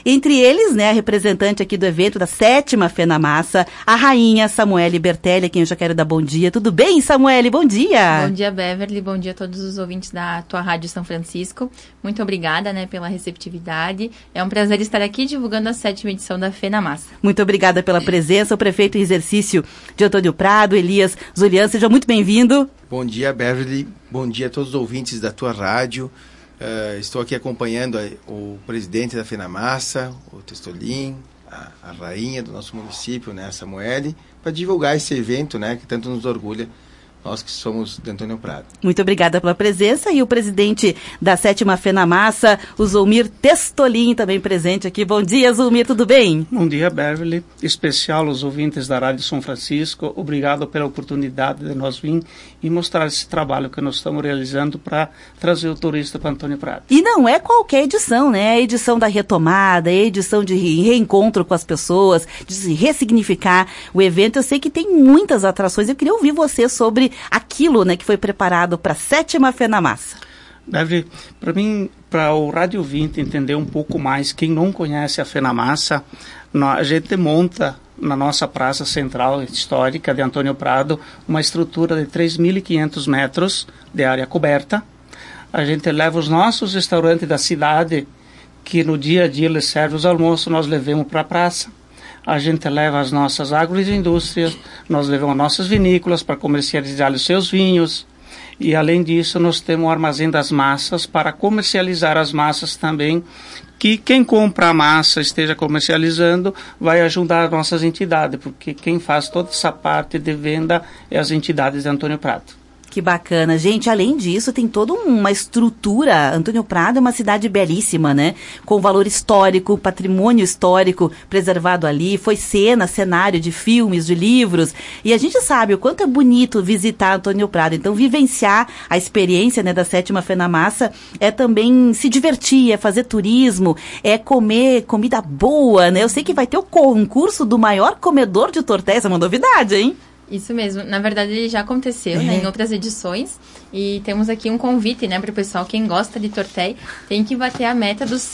Entre eles, né, a representante aqui do evento da 7ª FenaMassa, a rainha Samuele Bertelli, a quem eu já quero dar bom dia. Tudo bem, Samuele? Bom dia! Bom dia, Beverly. Bom dia a todos os ouvintes da tua Rádio São Francisco. Muito obrigada, né, pela receptividade. É um prazer estar aqui divulgando a 7ª edição da FenaMassa. Muito obrigada pela presença. O prefeito em exercício de Antônio Prado, Elias Zulian, seja muito bem-vindo. Bom dia, Beverly. Bom dia a todos os ouvintes da tua rádio. Estou aqui acompanhando o presidente da FenaMassa, o Testolin, a rainha do nosso município, né, a Samuele, para divulgar esse evento, né, que tanto nos orgulha, nós que somos de Antônio Prado. Muito obrigada pela presença. E o presidente da 7ª FenaMassa, o Zulmir Testolin, também presente aqui. Bom dia, Zulmir, tudo bem? Bom dia, Beverly. Especial aos ouvintes da Rádio São Francisco. Obrigado pela oportunidade de nós vir e mostrar esse trabalho que nós estamos realizando para trazer o turista para Antônio Prado. E não é qualquer edição, né? É a edição da retomada, é a edição de reencontro com as pessoas, de se ressignificar o evento. Eu sei que tem muitas atrações. Eu queria ouvir você sobre aquilo, né, que foi preparado para a 7ª FenaMassa. Deve, para mim, para o Rádio 20 entender um pouco mais, quem não conhece a FenaMassa, a gente monta na nossa praça central histórica de Antônio Prado uma estrutura de 3.500 metros de área coberta. A gente leva os nossos restaurantes da cidade, que no dia a dia eles servem os almoços, nós levamos para a praça. A gente leva as nossas agroindústrias, nós levamos nossas vinícolas para comercializar os seus vinhos. E, além disso, nós temos o armazém das massas para comercializar as massas também, que quem compra a massa esteja comercializando vai ajudar as nossas entidades, porque quem faz toda essa parte de venda é as entidades de Antônio Prado. Que bacana. Gente, além disso, tem toda uma estrutura. Antônio Prado é uma cidade belíssima, né? Com valor histórico, patrimônio histórico preservado ali. Foi cenário de filmes, de livros. E a gente sabe o quanto é bonito visitar Antônio Prado. Então, vivenciar a experiência, né, da 7ª FenaMassa é também se divertir, é fazer turismo, é comer comida boa, né? Eu sei que vai ter o concurso do maior comedor de tortéis. É uma novidade, hein? Isso mesmo. Na verdade, ele já aconteceu, né, em outras edições. E temos aqui um convite, né, para o pessoal, quem gosta de tortéis, tem que bater a meta dos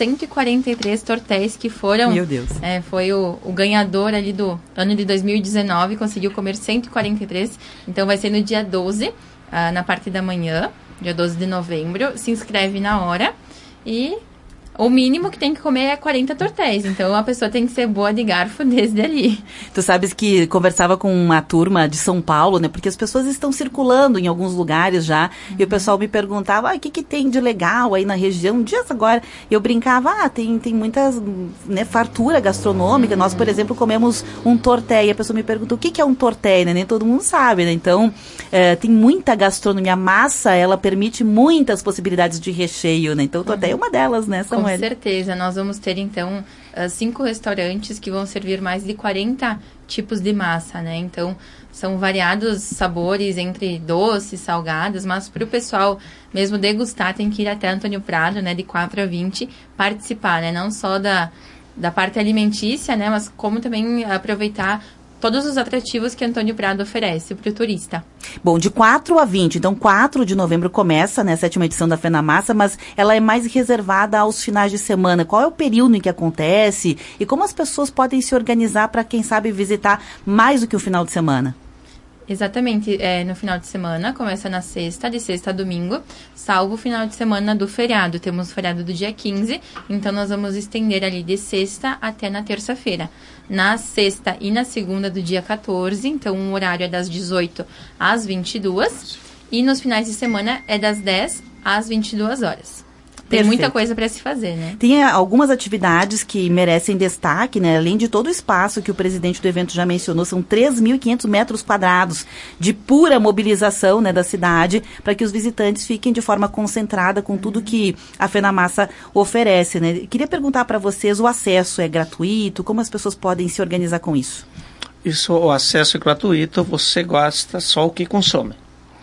143 tortéis que foram... Meu Deus. Foi o ganhador ali do ano de 2019, conseguiu comer 143. Então, vai ser no dia 12, na parte da manhã, dia 12 de novembro. Se inscreve na hora e... O mínimo que tem que comer é 40 tortéis. Então, a pessoa tem que ser boa de garfo desde ali. Tu sabes que conversava com uma turma de São Paulo, né? Porque as pessoas estão circulando em alguns lugares já. E o pessoal me perguntava, o que tem de legal aí na região? Dias agora, eu brincava, tem muitas, né, fartura gastronômica. Nós, por exemplo, comemos um torté. E a pessoa me perguntou, o que é um torté, né? Nem todo mundo sabe, né? Então, tem muita gastronomia. A massa, ela permite muitas possibilidades de recheio, né? Então, o torté é uma delas, né, Samuel? Com certeza, nós vamos ter então 5 restaurantes que vão servir mais de 40 tipos de massa, né? Então, são variados sabores entre doces, salgados, mas para o pessoal mesmo degustar, tem que ir até Antônio Prado, né? De 4 a 20, participar, né? Não só da parte alimentícia, né? Mas como também aproveitar todos os atrativos que Antônio Prado oferece para o turista. Bom, de 4 a 20, então 4 de novembro começa, né, a 7ª edição da FenaMassa, mas ela é mais reservada aos finais de semana. Qual é o período em que acontece e como as pessoas podem se organizar para, quem sabe, visitar mais do que o final de semana? Exatamente, no final de semana, começa na sexta, de sexta a domingo, salvo o final de semana do feriado. Temos o feriado do dia 15, então nós vamos estender ali de sexta até na terça-feira. Na sexta e na segunda do dia 14, então o horário é das 18 às 22, e nos finais de semana é das 10 às 22 horas. Tem Perfeito. muita coisa para se fazer, né? Tem algumas atividades que merecem destaque, né? Além de todo o espaço que o presidente do evento já mencionou, são 3.500 metros quadrados de pura mobilização, né, da cidade, para que os visitantes fiquem de forma concentrada com tudo que a FenaMassa oferece, né? Queria perguntar para vocês, o acesso é gratuito? Como as pessoas podem se organizar com isso? Isso, o acesso é gratuito, você gasta só o que consome,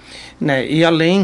né? E além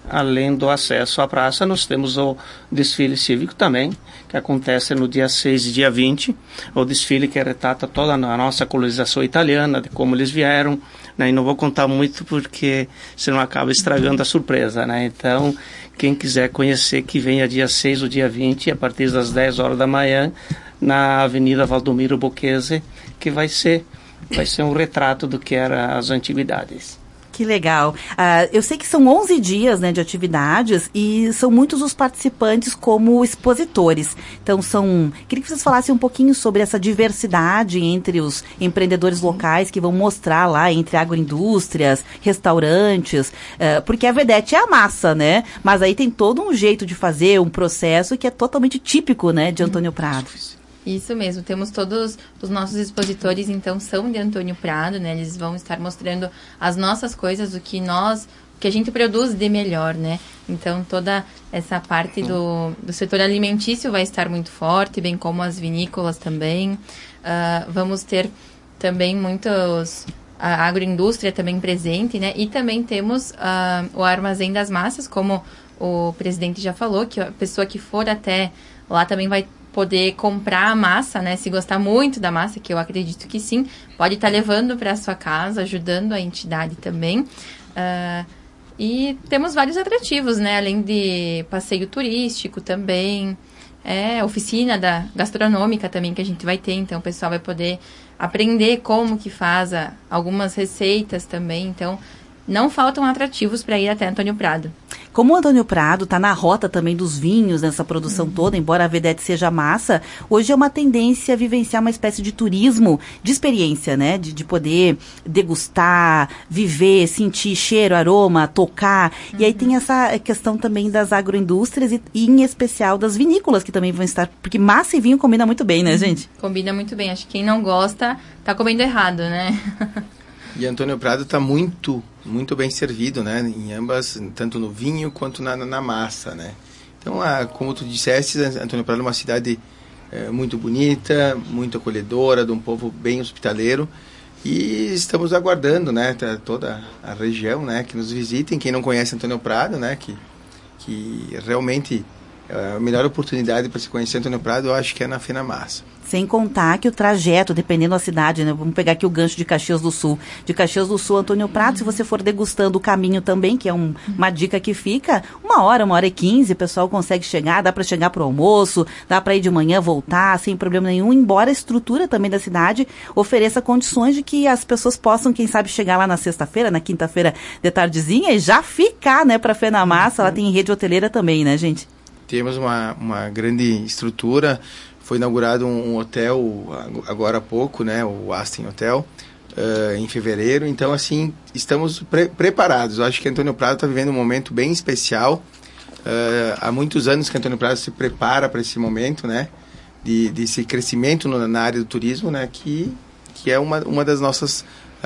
do acesso à praça, nós temos o desfile cívico também, que acontece no dia 6 e dia 20, o desfile que retrata toda a nossa colonização italiana, de como eles vieram, né? E não vou contar muito porque senão acaba estragando a surpresa, né? Então, quem quiser conhecer, que venha dia 6 ou dia 20, a partir das 10 horas da manhã, na Avenida Valdomiro Bocchese, que vai ser um retrato do que eram as antiguidades. Que legal. Eu sei que são 11 dias, né, de atividades e são muitos os participantes como expositores. Então, queria que vocês falassem um pouquinho sobre essa diversidade entre os empreendedores locais que vão mostrar lá entre agroindústrias, restaurantes, porque a vedete é a massa, né? Mas aí tem todo um jeito de fazer, um processo que é totalmente típico, né, de Antônio Prado. Isso mesmo, temos todos os nossos expositores, então, são de Antônio Prado, né? Eles vão estar mostrando as nossas coisas, o que a gente produz de melhor, né? Então, toda essa parte do setor alimentício vai estar muito forte, bem como as vinícolas também. Vamos ter também a agroindústria também presente, né? E também temos o Armazém das Massas, como o presidente já falou, que a pessoa que for até lá também vai poder comprar a massa, né? Se gostar muito da massa, que eu acredito que sim, pode estar levando para a sua casa, ajudando a entidade também. E temos vários atrativos, né? Além de passeio turístico também, oficina gastronômica também que a gente vai ter, então o pessoal vai poder aprender como que faz algumas receitas também, então não faltam atrativos para ir até Antônio Prado. Como o Antônio Prado está na rota também dos vinhos, nessa produção toda, embora a vedete seja massa, hoje é uma tendência a vivenciar uma espécie de turismo de experiência, né? De poder degustar, viver, sentir cheiro, aroma, tocar. E aí tem essa questão também das agroindústrias e em especial das vinícolas que também vão estar, porque massa e vinho combina muito bem, né, gente? Combina muito bem. Acho que quem não gosta tá comendo errado, né? E Antônio Prado está muito bem servido, né? Em ambas, tanto no vinho quanto na massa, né? Então, como tu disseste, Antônio Prado é uma cidade muito bonita, muito acolhedora, de um povo bem hospitaleiro. E estamos aguardando, né? Toda a região, né? Que nos visitem. Quem não conhece Antônio Prado, né? Que realmente a melhor oportunidade para se conhecer Antônio Prado, eu acho que é na FenaMassa. Sem contar que o trajeto, dependendo da cidade, né? Vamos pegar aqui o gancho de Caxias do Sul. De Caxias do Sul, Antônio Prado, se você for degustando o caminho também, que é uma dica que fica, 1h e 15, o pessoal consegue chegar, dá para chegar pro almoço, dá para ir de manhã, voltar, sem problema nenhum, embora a estrutura também da cidade ofereça condições de que as pessoas possam, quem sabe, chegar lá na sexta-feira, na quinta-feira de tardezinha e já ficar, né, pra FenaMassa. Ela tem rede hoteleira também, né, gente? Temos uma grande estrutura. Foi inaugurado um hotel agora há pouco, né, o Aston Hotel, em fevereiro. Então, assim, estamos preparados. Eu acho que Antônio Prado está vivendo um momento bem especial. Há muitos anos que Antônio Prado se prepara para esse momento, né, desse crescimento na área do turismo, né, que é uma das nossas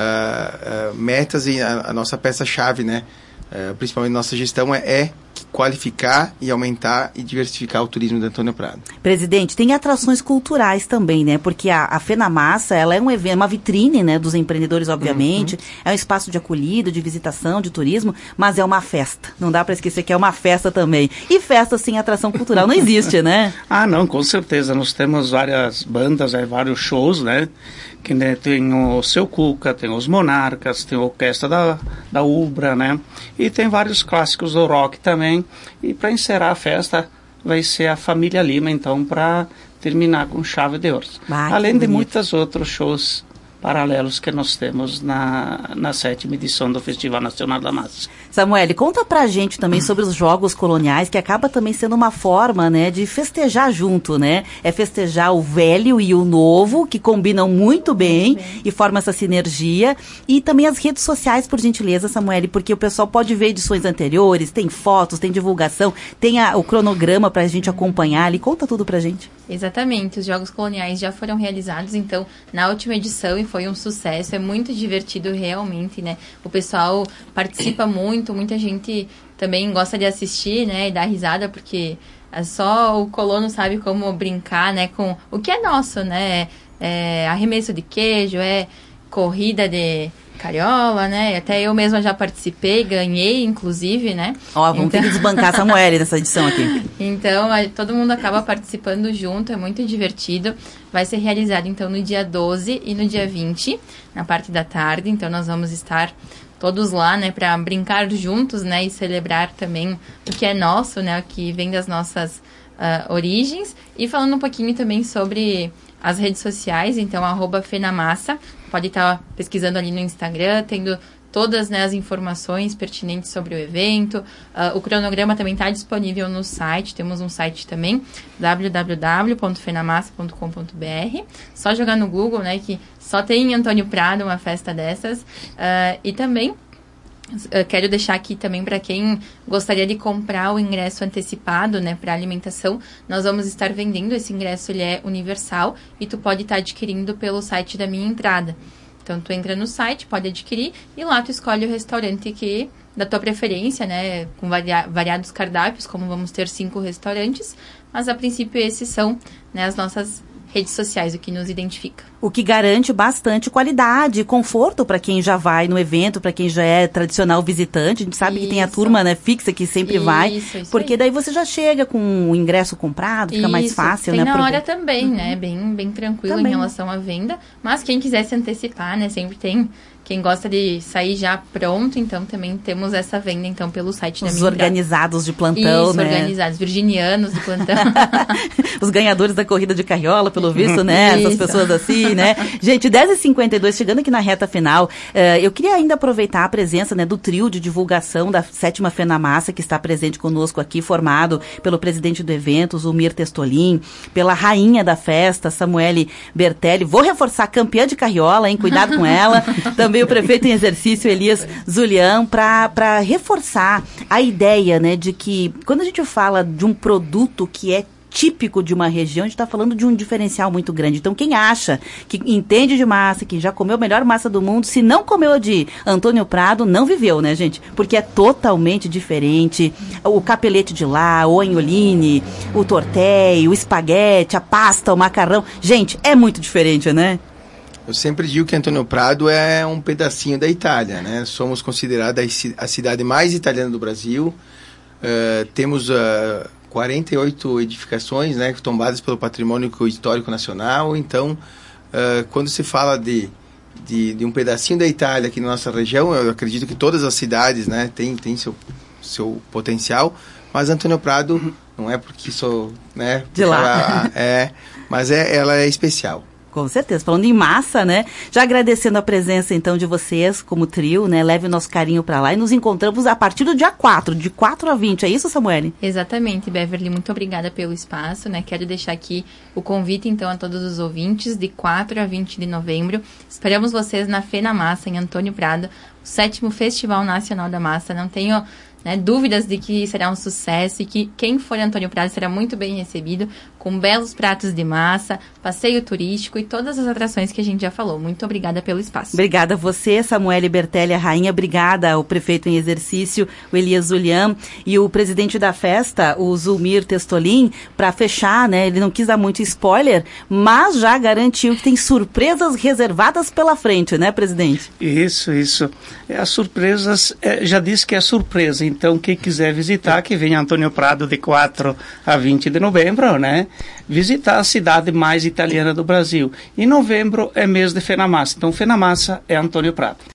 metas e a nossa peça-chave, né, principalmente nossa gestão é qualificar e aumentar e diversificar o turismo de Antônio Prado. Presidente, tem atrações culturais também, né? Porque a FenaMassa, ela é um evento, uma vitrine, né, dos empreendedores, obviamente. É um espaço de acolhida, de visitação, de turismo, mas é uma festa. Não dá para esquecer que é uma festa também. E festa sem atração cultural não existe, né? Não, com certeza. Nós temos várias bandas, vários shows, né? Que, né, tem o Seu Cuca, tem os Monarcas, tem a orquestra da Ubra, né? E tem vários clássicos do rock também. E para encerrar a festa vai ser a Família Lima, então, para terminar com chave de ouro. Além de muitos outros shows paralelos que nós temos na 7ª edição do Festival Nacional da Massa. Samuel, conta pra gente também sobre os Jogos Coloniais, que acaba também sendo uma forma, né, de festejar junto, né? É festejar o velho e o novo, que combinam muito bem e formam essa sinergia. E também as redes sociais, por gentileza, Samuel, porque o pessoal pode ver edições anteriores, tem fotos, tem divulgação, tem o cronograma pra gente acompanhar ali. Conta tudo pra gente. Exatamente, os Jogos Coloniais já foram realizados, então, na última edição, e foi um sucesso, é muito divertido realmente, né? O pessoal participa muito, muita gente também gosta de assistir, né, e dar risada, porque só o colono sabe como brincar, né, com o que é nosso, né? É arremesso de queijo, corrida de cariola, né? Até eu mesma já participei, ganhei, inclusive, né? Vamos ter que desbancar a Samuel nessa edição aqui. Então, todo mundo acaba participando junto, é muito divertido. Vai ser realizado, então, no dia 12 e no dia 20, na parte da tarde. Então, nós vamos estar todos lá, né, para brincar juntos, né, e celebrar também o que é nosso, né, o que vem das nossas origens. E falando um pouquinho também sobre as redes sociais, então, @Fenamassa, pode estar pesquisando ali no Instagram, tendo todas, né, as informações pertinentes sobre o evento. O cronograma também está disponível no site, temos um site também, www.fenamassa.com.br. Só jogar no Google, né, que só tem em Antônio Prado uma festa dessas. E também quero deixar aqui também para quem gostaria de comprar o ingresso antecipado, né, para alimentação, nós vamos estar vendendo esse ingresso, ele é universal e tu pode estar adquirindo pelo site da Minha Entrada. Então, tu entra no site, pode adquirir, e lá tu escolhe o restaurante que da tua preferência, né? Com variados cardápios, como vamos ter 5 restaurantes. Mas, a princípio, esses são, né, as nossas redes sociais, o que nos identifica. O que garante bastante qualidade e conforto para quem já vai no evento, para quem já é tradicional visitante. A gente sabe que tem a turma, né, fixa que sempre vai, porque aí. Daí você já chega com o ingresso comprado, fica mais fácil, tem né? Na hora também, né? Bem tranquilo também. Em relação à venda. Mas quem quiser se antecipar, né? Sempre tem. Quem gosta de sair já pronto, então também temos essa venda, então, pelo site da Minha Entrada. Os organizados de plantão, né? Organizados, virginianos de plantão. Os ganhadores da corrida de carriola, pelo visto, né? Essas pessoas assim, né? Gente, 10h52, chegando aqui na reta final, eu queria ainda aproveitar a presença, né, do trio de divulgação da 7ª Fenamassa, que está presente conosco aqui, formado pelo presidente do evento, Zulmir Testolin, pela rainha da festa, Samuele Bertelli. Vou reforçar, campeã de carriola, hein? Cuidado com ela. Também o prefeito em exercício, Elias Zulian, para reforçar a ideia, né, de que quando a gente fala de um produto que é típico de uma região, a gente está falando de um diferencial muito grande. Então, quem acha que entende de massa, que já comeu a melhor massa do mundo, se não comeu a de Antônio Prado, não viveu, né, gente? Porque é totalmente diferente. O capelete de lá, o agnoline, o tortelli, o espaguete, a pasta, o macarrão. Gente, é muito diferente, né? Eu sempre digo que Antônio Prado é um pedacinho da Itália, né? Somos considerados a cidade mais italiana do Brasil. Temos 48 edificações, né, tombadas pelo Patrimônio Histórico Nacional. Então, quando se fala de um pedacinho da Itália aqui na nossa região, eu acredito que todas as cidades, né, têm seu potencial. Mas Antônio Prado, não é porque sou, né, de lá, mas ela é especial. Com certeza. Falando em massa, né? Já agradecendo a presença, então, de vocês como trio, né? Leve o nosso carinho para lá e nos encontramos a partir do dia 4, de 4 a 20. É isso, Samuele? Exatamente, Beverly. Muito obrigada pelo espaço, né? Quero deixar aqui o convite, então, a todos os ouvintes, de 4 a 20 de novembro. Esperamos vocês na Fenamassa, em Antônio Prado, o 7º Festival Nacional da Massa. Não tenho, né, dúvidas de que será um sucesso e que quem for Antônio Prado será muito bem recebido, com belos pratos de massa, passeio turístico e todas as atrações que a gente já falou. Muito obrigada pelo espaço. Obrigada a você, Samuele Bertelli, a rainha. Obrigada ao prefeito em exercício, o Elias Zulian, e o presidente da festa, o Zulmir Testolin, para fechar, né? Ele não quis dar muito spoiler, mas já garantiu que tem surpresas reservadas pela frente, né, presidente? Isso. As surpresas, já disse que é surpresa, então quem quiser visitar, que venha Antônio Prado de 4 a 20 de novembro, né? Visitar a cidade mais italiana do Brasil. Em novembro é mês de Fenamassa, então Fenamassa é Antônio Prado.